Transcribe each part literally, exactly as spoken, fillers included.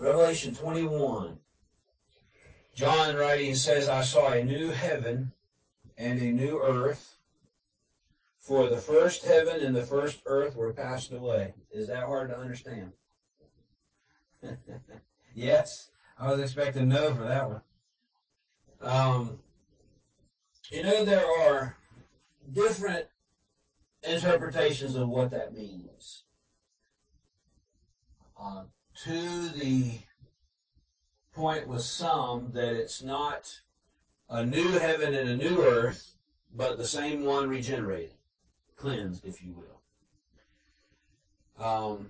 Revelation twenty-one. John writing says, I saw a new heaven and a new earth, for the first heaven and the first earth were passed away. Is that hard to understand? Yes? I was expecting no for that one. Um, you know, there are different interpretations of what that means. Uh, to the point with some that it's not a new heaven and a new earth, but the same one regenerated, cleansed, if you will. Um,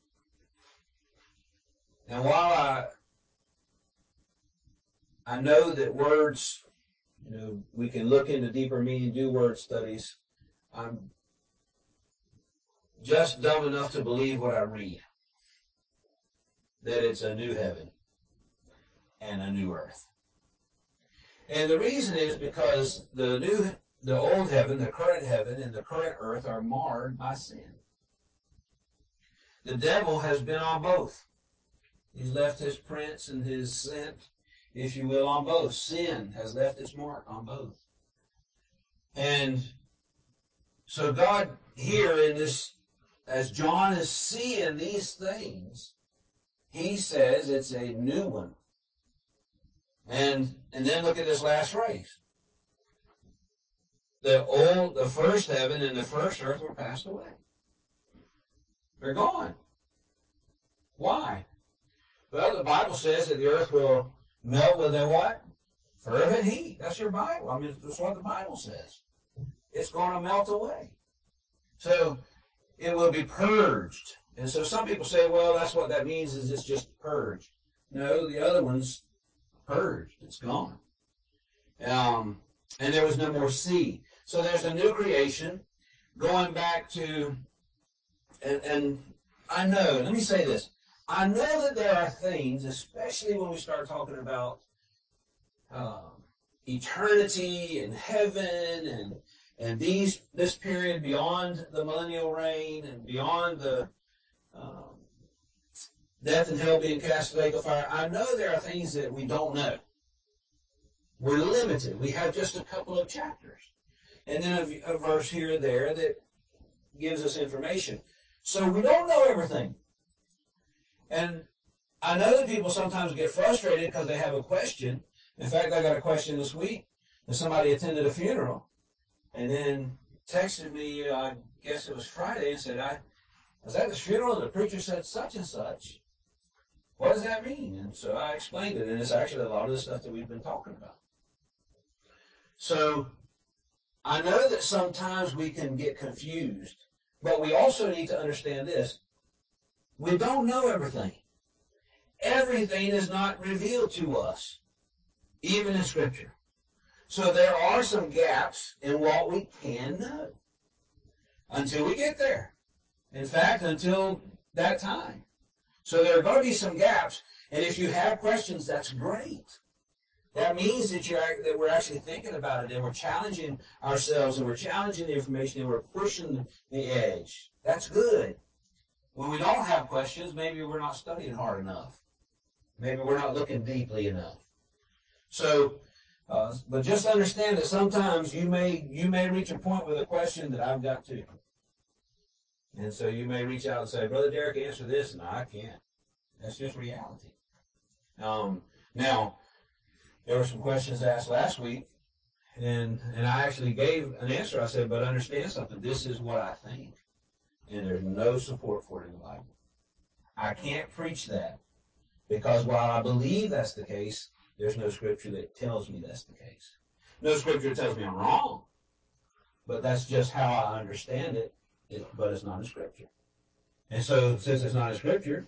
and while I I know that words, you know, we can look into deeper meaning, do word studies, I'm just dumb enough to believe what I read, that it's a new heaven and a new earth. And the reason is because the new, the old heaven, the current heaven, and the current earth are marred by sin. The devil has been on both. He's left his prints and his scent, if you will, on both. Sin has left its mark on both. And so God here in this, as John is seeing these things, he says it's a new one. And and then look at this last phrase. The old, the first heaven and the first earth were passed away. They're gone. Why? Well, the Bible says that the earth will melt with a what? Fervent heat. That's your Bible. I mean, that's what the Bible says. It's going to melt away. So it will be purged. And so some people say, well, that's what that means is it's just purged. No, the other one's purged. It's gone. Um, and there was no more sea. So there's a new creation going back to, and, and I know, let me say this. I know that there are things, especially when we start talking about um, eternity and heaven and and these this period beyond the millennial reign and beyond the um, death and hell being cast to the lake of fire. I know there are things that we don't know. We're limited. We have just a couple of chapters. And then a, a verse here or there that gives us information. So we don't know everything. And I know that people sometimes get frustrated because they have a question. In fact, I got a question this week that somebody attended a funeral and then texted me, uh, I guess it was Friday, and said, I was at this funeral and the preacher said such and such. What does that mean? And so I explained it, and it's actually a lot of the stuff that we've been talking about. So I know that sometimes we can get confused, but we also need to understand this. We don't know everything. Everything is not revealed to us, even in Scripture. So there are some gaps in what we can know until we get there. In fact, until that time. So there are going to be some gaps, and if you have questions, that's great. That means that, you're, that we're actually thinking about it, and we're challenging ourselves, and we're challenging the information, and we're pushing the edge. That's good. When we don't have questions, maybe we're not studying hard enough. Maybe we're not looking deeply enough. So, uh, but just understand that sometimes you may you may reach a point with a question that I've got too. And so you may reach out and say, Brother Derek, answer this. No, I can't. That's just reality. Um, now, there were some questions asked last week, and and I actually gave an answer. I said, but understand something. This is what I think. And there's no support for it in the Bible. I can't preach that because while I believe that's the case, there's no scripture that tells me that's the case. No scripture tells me I'm wrong, but that's just how I understand it, it but it's not in Scripture. And so since it's not in Scripture,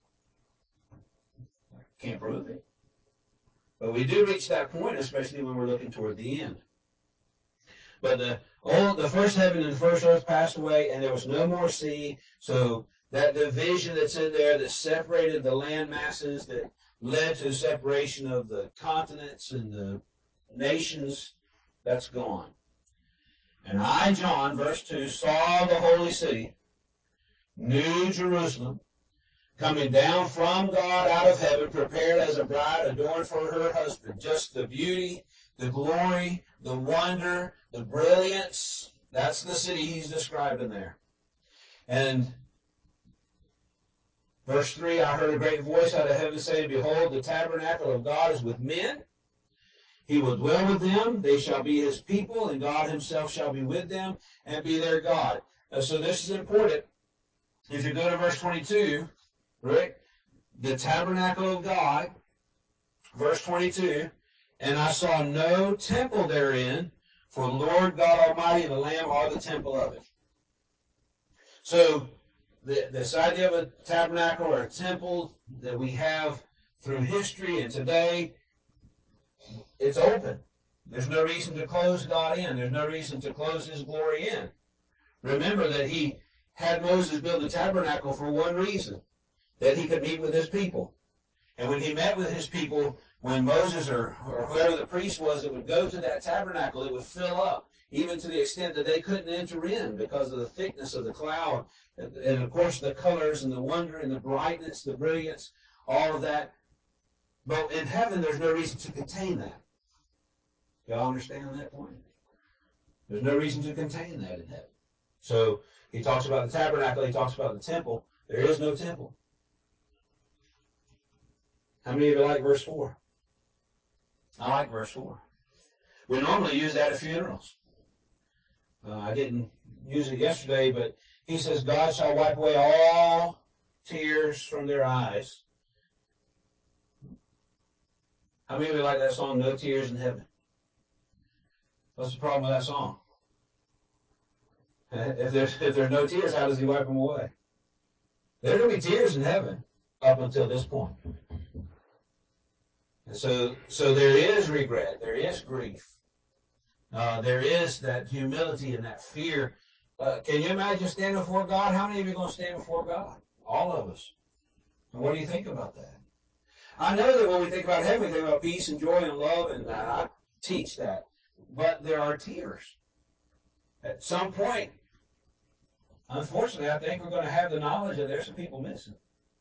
I can't prove it. But we do reach that point, especially when we're looking toward the end. But the old, the first heaven and the first earth passed away, and there was no more sea. So that division that's in there that separated the land masses, that led to the separation of the continents and the nations, that's gone. And I, John, verse two, saw the holy city, New Jerusalem, coming down from God out of heaven, prepared as a bride adorned for her husband. Just the beauty, the glory, the wonder, the brilliance. That's the city he's describing there. And verse three, I heard a great voice out of heaven saying, Behold, the tabernacle of God is with men. He will dwell with them. They shall be his people, and God himself shall be with them and be their God. Uh, so this is important. If you go to verse twenty-two, right? The tabernacle of God, verse twenty-two, and I saw no temple therein, for the Lord God Almighty and the Lamb are the temple of it. So the, this idea of a tabernacle or a temple that we have through history and today, it's open. There's no reason to close God in. There's no reason to close his glory in. Remember that he had Moses build the tabernacle for one reason, that he could meet with his people. And when he met with his people, when Moses or, or whoever the priest was that would go to that tabernacle, it would fill up, even to the extent that they couldn't enter in because of the thickness of the cloud, and, and of course the colors and the wonder and the brightness, the brilliance, all of that. But in heaven, there's no reason to contain that. Y'all understand that point? There's no reason to contain that in heaven. So he talks about the tabernacle, he talks about the temple. There is no temple. How many of you like verse four? I like verse four. We normally use that at funerals. Uh, I didn't use it yesterday, but he says, God shall wipe away all tears from their eyes. How many of you like that song, No Tears in Heaven? What's the problem with that song? If there's, if there's no tears, how does he wipe them away? There are going to be tears in heaven up until this point. And so, so there is regret. There is grief. Uh, there is that humility and that fear. Uh, can you imagine standing before God? How many of you are going to stand before God? All of us. And what do you think about that? I know that when we think about heaven, we think about peace and joy and love, and I teach that. But there are tears. At some point, unfortunately, I think we're going to have the knowledge that there's some people missing.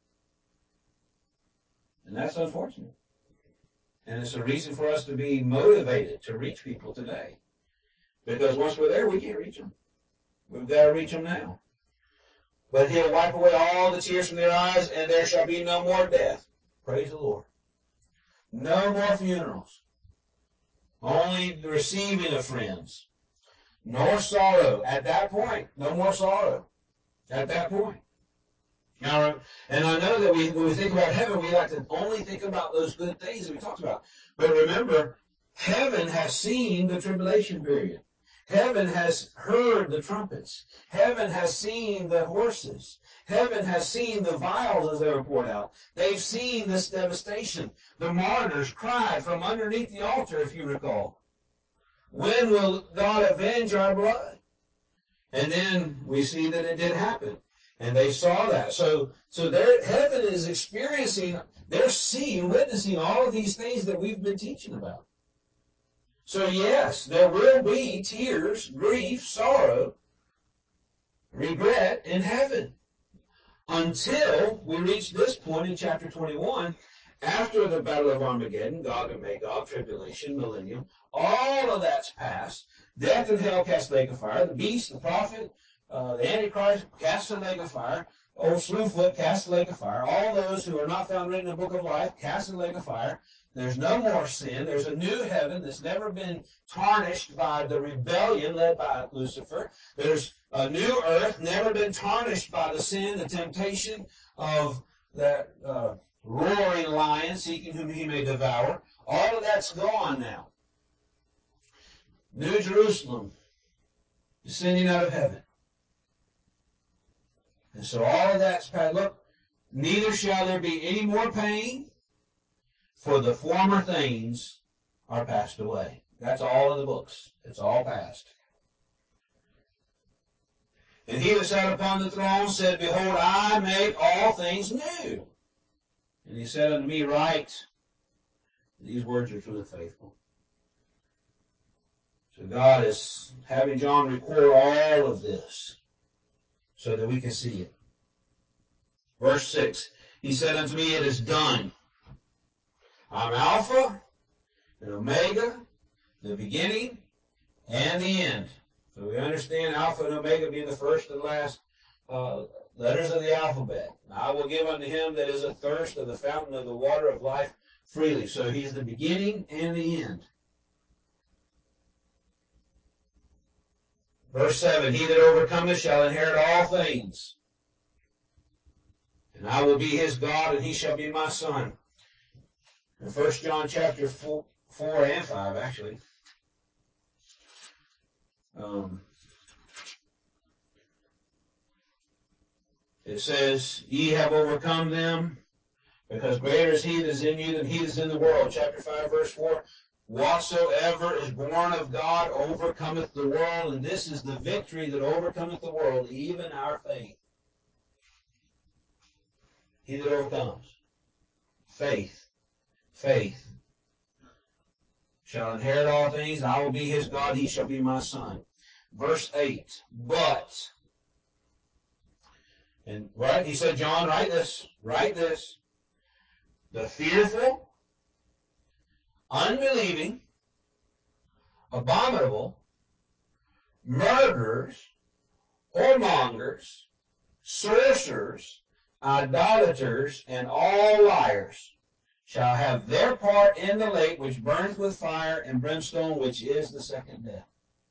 And that's unfortunate. And it's a reason for us to be motivated to reach people today. Because once we're there, we can't reach them. We've got to reach them now. But he'll wipe away all the tears from their eyes, and there shall be no more death. Praise the Lord. No more funerals. Only the receiving of friends. Nor sorrow. At that point, no more sorrow. At that point. Now, and I know that we, when we think about heaven, we like to only think about those good things that we talked about. But remember, heaven has seen the tribulation period. Heaven has heard the trumpets. Heaven has seen the horses. Heaven has seen the vials as they were poured out. They've seen this devastation. The martyrs cried from underneath the altar, if you recall. When will God avenge our blood? And then we see that it did happen. And they saw that. So, so their heaven is experiencing, they're seeing, witnessing all of these things that we've been teaching about. So yes, there will be tears, grief, sorrow, regret in heaven. Until we reach this point in chapter twenty-one, after the Battle of Armageddon, Gog and Magog, tribulation, millennium, all of that's past. Death and hell cast lake of fire. The beast, the prophet, uh, the Antichrist cast a lake of fire. Old Slewfoot cast a lake of fire. All those who are not found written in the book of life cast a lake of fire. There's no more sin. There's a new heaven that's never been tarnished by the rebellion led by Lucifer. There's a new earth, never been tarnished by the sin, the temptation of that uh, roaring lion seeking whom he may devour. All of that's gone now. New Jerusalem descending out of heaven. And so all of that's passed. Look, neither shall there be any more pain, for the former things are passed away. That's all in the books. It's all past. And he that sat upon the throne said, Behold, I make all things new. And he said unto me, Write. These words are true and faithful. So God is having John record all of this so that we can see it. Verse six, He said unto me, it is done. I'm Alpha and Omega, the beginning and the end. So we understand Alpha and Omega being the first and last uh, letters of the alphabet. I will give unto him that is athirst of the fountain of the water of life freely. So he's the beginning and the end. Verse seven, he that overcometh shall inherit all things. And I will be his God, and he shall be my son. In First John chapter four, four and five, actually. Um, it says, ye have overcome them, because greater is he that is in you than he that is in the world. Chapter five, verse four. Whatsoever is born of God overcometh the world, and this is the victory that overcometh the world, even our faith. He that overcomes. Faith. Faith. Shall inherit all things, and I will be his God, he shall be my son. Verse eight. But. And right, he said, John, write this. Write this. The fearful, unbelieving, abominable, murderers, whoremongers, sorcerers, idolaters, and all liars shall have their part in the lake which burneth with fire and brimstone, which is the second death.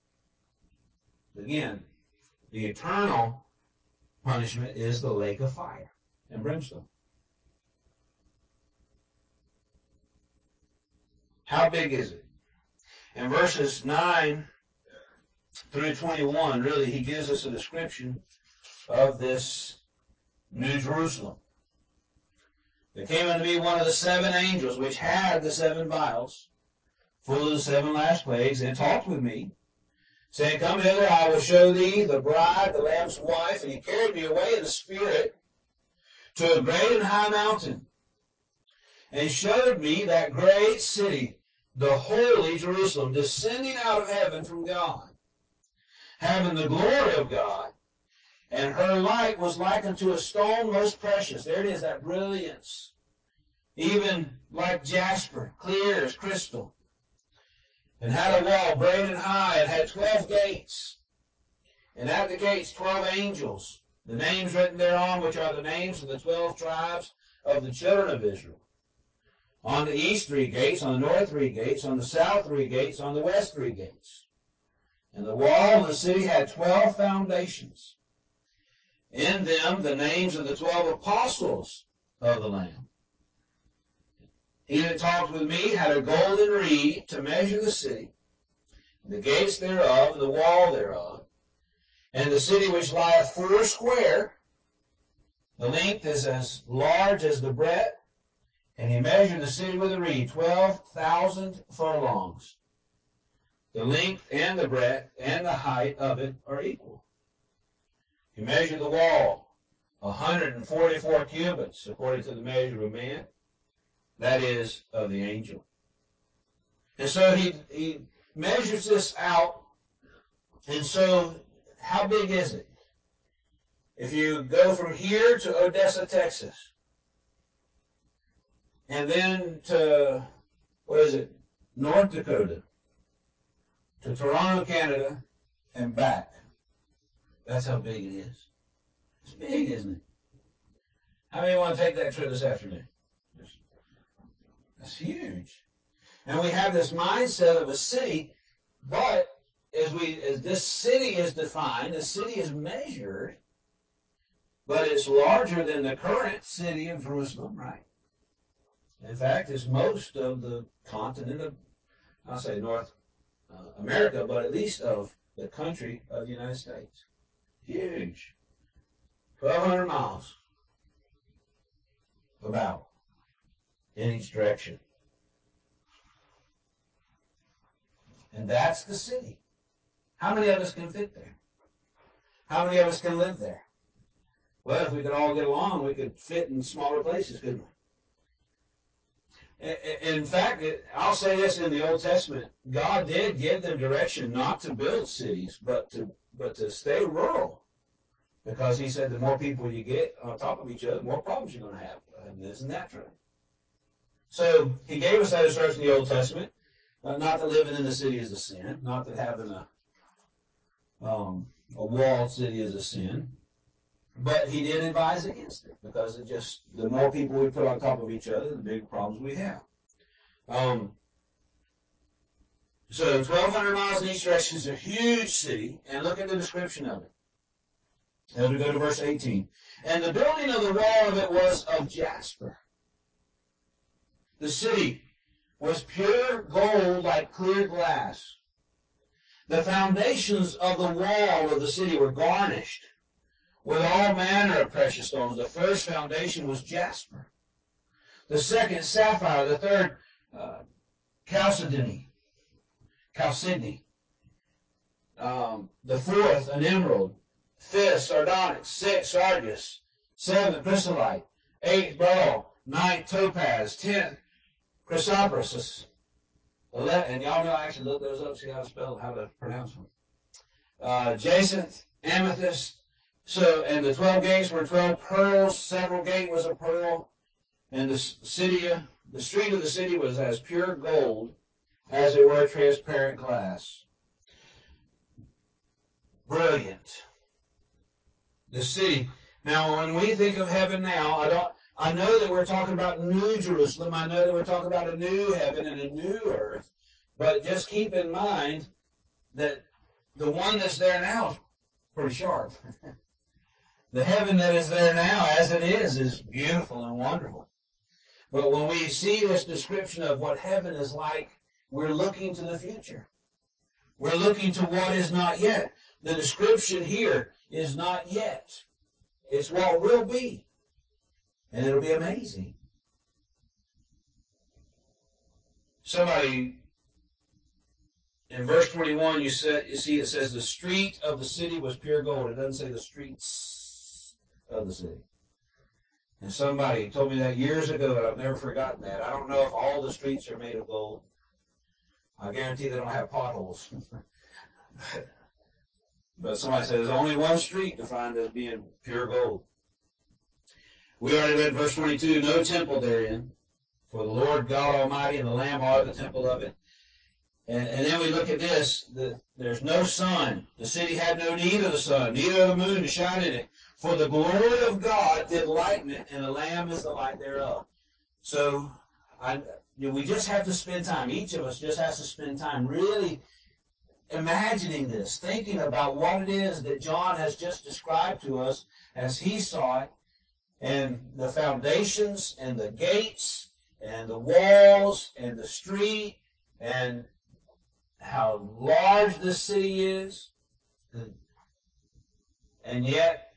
Again, the eternal punishment is the lake of fire and brimstone. How big is it? In verses nine through twenty-one, really, he gives us a description of this New Jerusalem. There came unto me one of the seven angels, which had the seven vials, full of the seven last plagues, and talked with me, saying, come hither, I will show thee the bride, the Lamb's wife. And he carried me away in the Spirit to a great and high mountain, and showed me that great city, the holy Jerusalem, descending out of heaven from God, having the glory of God. And her light was like unto a stone most precious. There it is, that brilliance. Even like jasper, clear as crystal. And had a wall great and high, and had twelve gates. And at the gates twelve angels, the names written thereon, which are the names of the twelve tribes of the children of Israel. On the east three gates, on the north three gates, on the south three gates, on the west three gates. And the wall of the city had twelve foundations. In them the names of the twelve apostles of the Lamb. He that talked with me had a golden reed to measure the city, and the gates thereof, and the wall thereof, and the city which lieth foursquare. The length is as large as the breadth, and he measured the city with a reed, twelve thousand furlongs. The length and the breadth and the height of it are equal. He measured the wall, one hundred forty-four cubits, according to the measure of man, that is, of the angel. And so he, he measures this out, and so how big is it? If you go from here to Odessa, Texas, and then to, what is it, North Dakota, to Toronto, Canada, and back. That's how big it is. It's big, isn't it? How many want to take that trip this afternoon? That's huge. And we have this mindset of a city, but as we as this city is defined, the city is measured, but it's larger than the current city of Jerusalem, right? In fact, it's most of the continent of, I'll say North uh, America, but at least of the country of the United States. Huge. twelve hundred miles. About. In each direction. And that's the city. How many of us can fit there? How many of us can live there? Well, if we could all get along, we could fit in smaller places, couldn't we? In fact, I'll say this, in the Old Testament, God did give them direction not to build cities, but to but to stay rural. Because he said the more people you get on top of each other, the more problems you're going to have. And isn't that true? So he gave us that instruction in the Old Testament, uh, not that living in the city is a sin, not that having a um, a walled city is a sin, but he did advise against it because it just the more people we put on top of each other, the bigger problems we have. Um, so twelve hundred miles in each direction is a huge city, and look at the description of it. As we go to verse eighteen. And the building of the wall of it was of jasper. The city was pure gold like clear glass. The foundations of the wall of the city were garnished with all manner of precious stones. The first foundation was jasper. The second, sapphire. The third, uh, chalcedony. Chalcedony. Um, the fourth, an emerald. Fifth, sardonyx. Sixth, sardius. Seventh, chrysolite. Eighth, beryl. Ninth, topaz. Tenth, chrysoprase. Eleven, and y'all know I actually looked those up, see how to spell, how to pronounce them. Uh, jacinth, amethyst. So, and the twelve gates were twelve pearls. Several gate was a pearl. And the city, the street of the city was as pure gold as it were transparent glass. Brilliant. The city. Now, when we think of heaven now, I don't. I know that we're talking about New Jerusalem. I know that we're talking about a new heaven and a new earth. But just keep in mind that the one that's there now is pretty sharp. The heaven that is there now, as it is, is beautiful and wonderful. But when we see this description of what heaven is like, we're looking to the future. We're looking to what is not yet. The description here is not yet. It's what will be. And it'll be amazing. Somebody, in verse twenty-one, you, said, you see it says the street of the city was pure gold. It doesn't say the streets of the city. And somebody told me that years ago, and I've never forgotten that. I don't know if all the streets are made of gold. I guarantee they don't have potholes. But somebody said there's only one street defined as being pure gold. We already read verse twenty-two, no temple therein, for the Lord God Almighty and the Lamb are the temple of it. And, and then we look at this, the, there's no sun. The city had no need of the sun, neither of the moon to shine in it. For the glory of God did lighten it, and the Lamb is the light thereof. So I, you know, we just have to spend time. Each of us just has to spend time really imagining this, thinking about what it is that John has just described to us as he saw it, and the foundations and the gates and the walls and the street and how large the city is. And yet,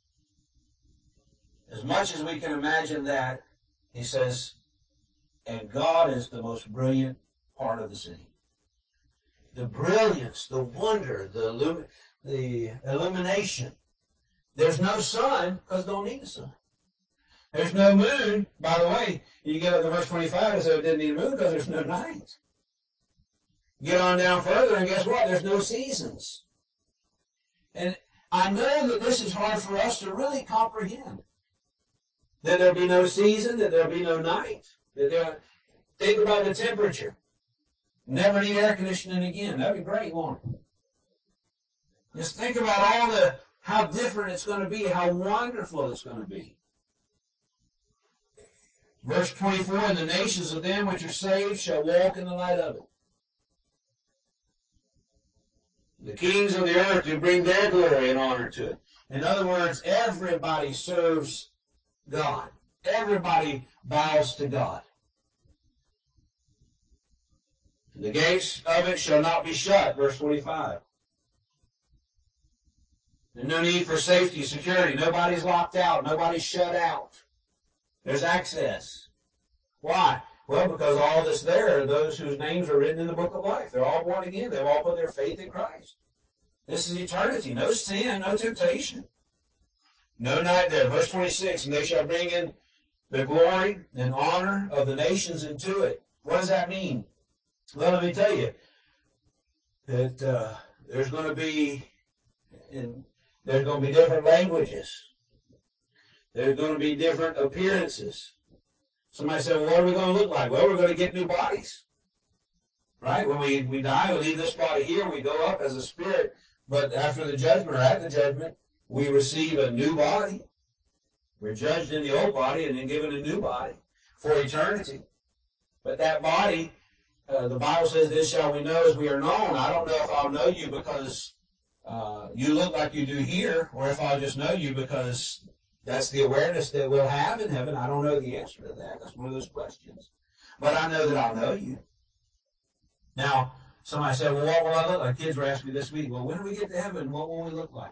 as much as we can imagine that, he says, and God is the most brilliant part of the city. The brilliance, the wonder, the, illum- the illumination. There's no sun because don't need the sun. There's no moon. By the way, you get up to verse twenty-five and say it didn't need a moon because there's no night. Get on down further and guess what? There's no seasons. And I know that this is hard for us to really comprehend. That there'll be no season, that there'll be no night. That there, think about the temperature. Never need air conditioning again. That'd be great, won't it? Just think about all the, how different it's going to be, how wonderful it's going to be. Verse twenty-four, and the nations of them which are saved shall walk in the light of it. The kings of the earth do bring their glory and honor to it. In other words, everybody serves God. Everybody bows to God. The gates of it shall not be shut, verse twenty-five. There's no need for safety, security. Nobody's locked out. Nobody's shut out. There's access. Why? Well, because all that's there are those whose names are written in the book of life. They're all born again. They've all put their faith in Christ. This is eternity. No sin, no temptation. No night there. Verse twenty-six, and they shall bring in the glory and honor of the nations into it. What does that mean? Well, let me tell you that uh, there's going to be, in There's going to be different languages. There's going to be different appearances. Somebody said, well, what are we going to look like? Well, we're going to get new bodies. Right? When we, we die, we leave this body here, we go up as a spirit. But after the judgment, or at the judgment, we receive a new body. We're judged in the old body and then given a new body for eternity. But that body, uh, the Bible says, this shall we know as we are known. I don't know if I'll know you because uh, you look like you do here, or if I'll just know you because that's the awareness that we'll have in heaven. I don't know the answer to that. That's one of those questions. But I know that I'll know you. Now, somebody said, well, what will I look like? Kids were asking me this week, well, when we get to heaven, what will we look like?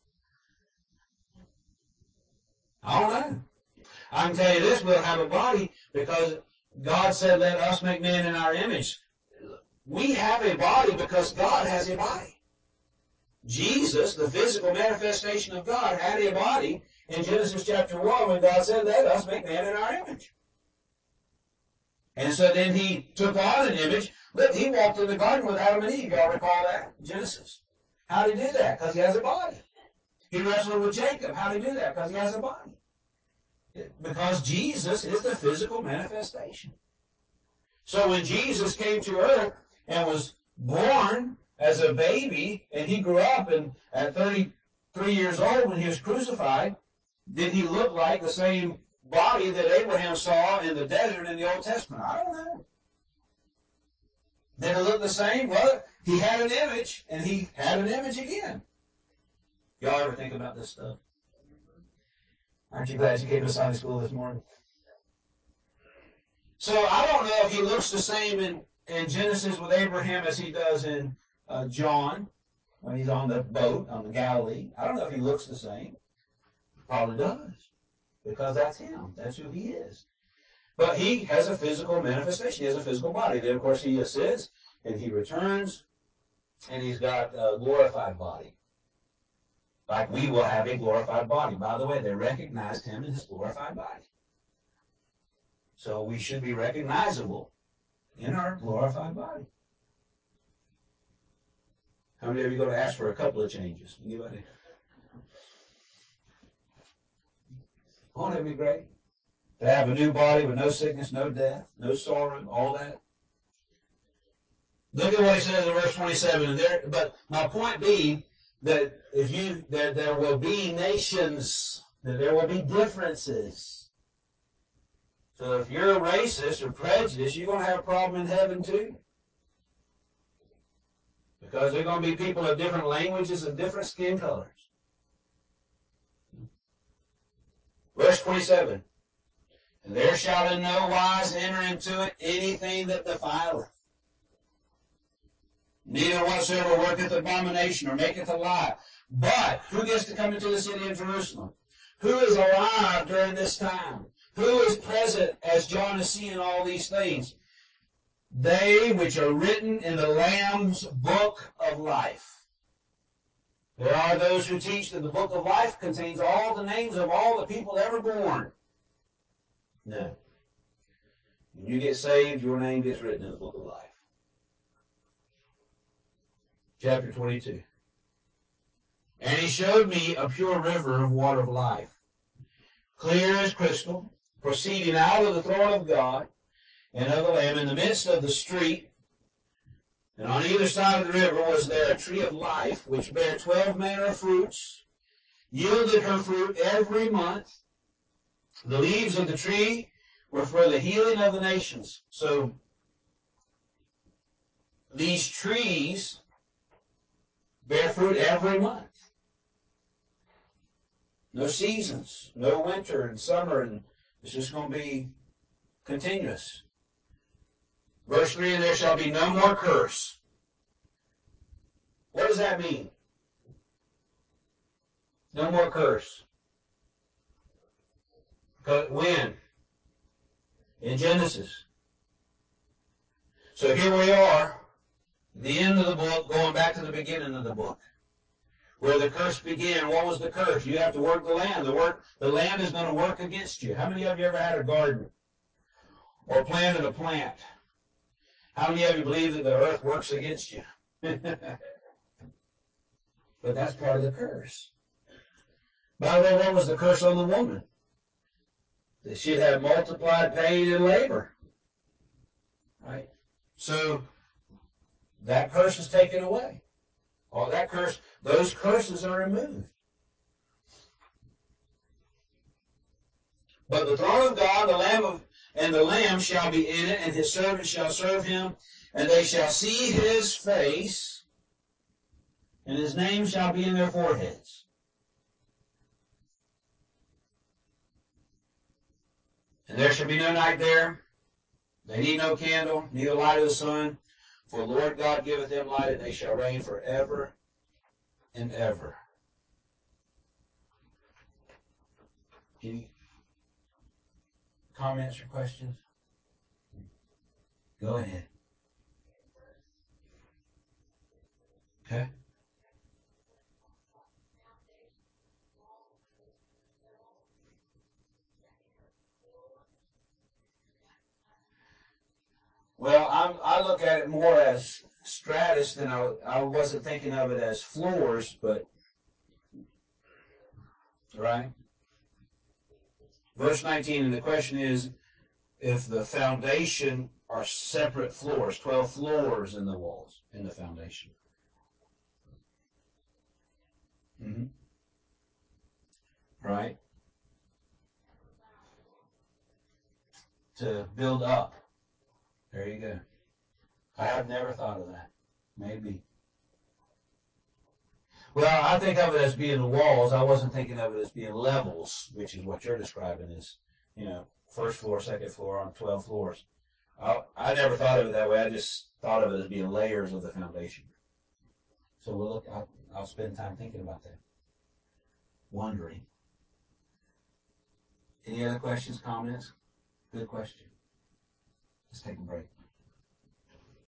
I don't know. I can tell you this, we'll have a body because God said, let us make man in our image. We have a body because God has a body. Jesus, the physical manifestation of God, had a body in Genesis chapter one when God said, let us make man in our image. And so then he took on an image. Look, he walked in the garden with Adam and Eve. Y'all recall that? Genesis. How did he do that? Because he has a body. He wrestled with Jacob. How did he do that? Because he has a body. Because Jesus is the physical manifestation. So when Jesus came to earth and was born as a baby, and he grew up, and at thirty-three years old when he was crucified, did he look like the same body that Abraham saw in the desert in the Old Testament? I don't know. Did it look the same? Well, he had an image, and he had an image again. Y'all ever think about this stuff? Aren't you glad you came to Sunday school this morning? So I don't know if he looks the same in, in Genesis with Abraham as he does in uh, John when he's on the boat on the Galilee. I don't know if he looks the same. Probably does. Because that's him. That's who he is. But he has a physical manifestation. He has a physical body. Then, of course, he ascends and he returns, and he's got a glorified body. Like we will have a glorified body. By the way, they recognized him in his glorified body. So we should be recognizable in our glorified body. How many of you going to ask for a couple of changes? Anybody? Won't it be great? To have a new body with no sickness, no death, no sorrow, all that. Look at what he says in verse twenty-seven. And there, but my point being that if you that there will be nations, that there will be differences. So if you're a racist or prejudiced, you're going to have a problem in heaven too. Because there are going to be people of different languages and different skin colors. Verse twenty-seven. And there shall in no wise enter into it anything that defileth, neither whatsoever worketh abomination or maketh a lie. But who gets to come into the city of Jerusalem? Who is alive during this time? Who is present as John is seeing all these things? They which are written in the Lamb's book of life. There are those who teach that the book of life contains all the names of all the people ever born. No. When you get saved, your name gets written in the book of life. Chapter twenty-two. And he showed me a pure river of water of life, clear as crystal, proceeding out of the throne of God and of the Lamb in the midst of the street. And on either side of the river was there a tree of life, which bare twelve manner of fruits, yielded her fruit every month. The leaves of the tree were for the healing of the nations. So these trees bear fruit every month. No seasons, no winter and summer, and it's just going to be continuous. Verse three, and there shall be no more curse. What does that mean? No more curse. When? In Genesis. So here we are, the end of the book, going back to the beginning of the book, where the curse began. What was the curse? You have to work the land. The work, the land is going to work against you. How many of you ever had a garden or planted a plant? How many of you believe that the earth works against you? But that's part of the curse. By the way, what was the curse on the woman? That she'd have multiplied pain and labor. Right? So that curse is taken away. All that curse, those curses are removed. But the throne of God, the Lamb of, and the Lamb shall be in it, and his servants shall serve him, and they shall see his face, and his name shall be in their foreheads. And there shall be no night there. They need no candle, neither light of the sun, for the Lord God giveth them light, and they shall reign forever and ever. Any comments or questions? Go ahead. Okay. Well, I'm, I look at it more as stratus than I, I wasn't thinking of it as floors, but, right? Verse nineteen, and the question is, if the foundation are separate floors, twelve floors in the walls, in the foundation. Mm-hmm. Right? To build up. There you go. I have never thought of that. Maybe. Well, I think of it as being walls. I wasn't thinking of it as being levels, which is what you're describing as, you know, first floor, second floor on twelve floors. I, I never thought of it that way. I just thought of it as being layers of the foundation. So we'll look. I'll, I'll spend time thinking about that, wondering. Any other questions, comments? Good question. Let's take a break.